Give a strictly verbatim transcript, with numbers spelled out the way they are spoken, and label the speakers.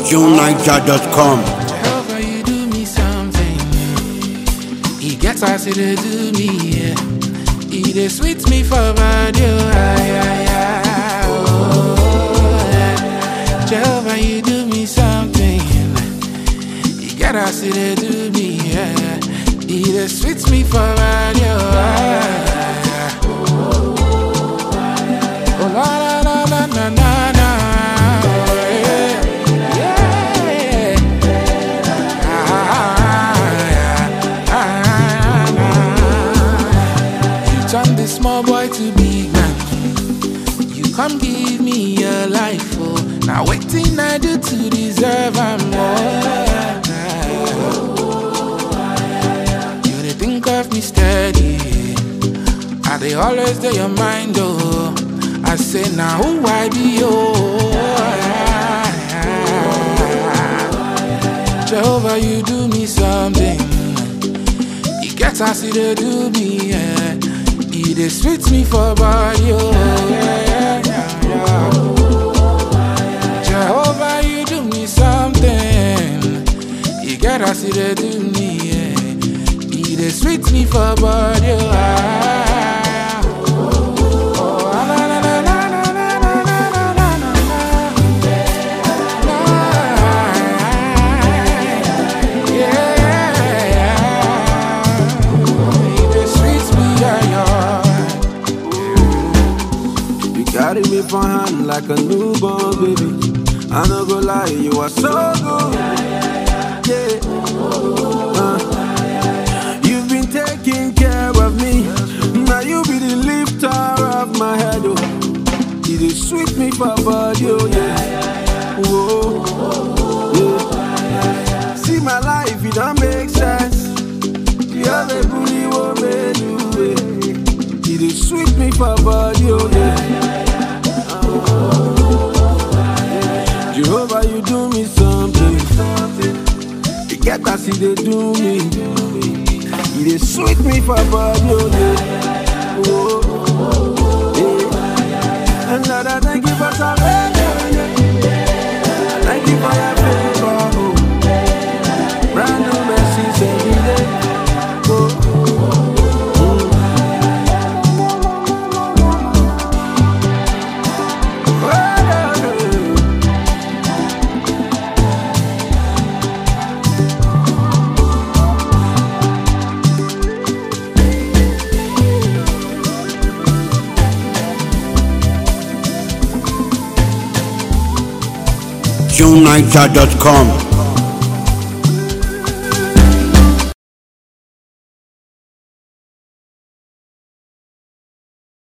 Speaker 1: June Niger dot com.
Speaker 2: Jehovah, you do me something. He gets us to do me, yeah. He dey sweet me for body, oh, ay, ay, ay, oh, yeah. Jehovah, you do me something. He get us to do me, yeah. He dey sweet me for body, oh, ay, ay, ay. Oh, la la la la na na na. Small boy to big man, you come give me your life, oh. Now waiting I do to deserve and more. You dey think of me steady, I dey always do your mind, oh. I say now who I be, oh. Jehovah, you do me something. You get us to do me, yeah. He dey sweet me for body, oh, yeah, yeah, yeah. Jehovah, you do me something. You get us to do me, yeah. He dey sweet me for body, oh, yeah. Oh, la la la la la la la la la la.
Speaker 3: Carry me for hand like a newborn baby. I no go lie, you are so good. Yeah. Uh, you've been taking care of me. Now you be the lifter of my head. Oh, you dey sweet me for body. Oh yeah. Whoa. Yeah. See my life, it don't make sense. You're the bully woman. You dey sweet me for body. Oh yeah. Jehovah, you do me something. You get us, you dey do me. You dey sweet me for body, oh yeah. Oh, yeah. And Lord, I thank you for salvation. Thank you for your favor, oh. Brand new mercies every day. Oh.
Speaker 1: June Niger dot com.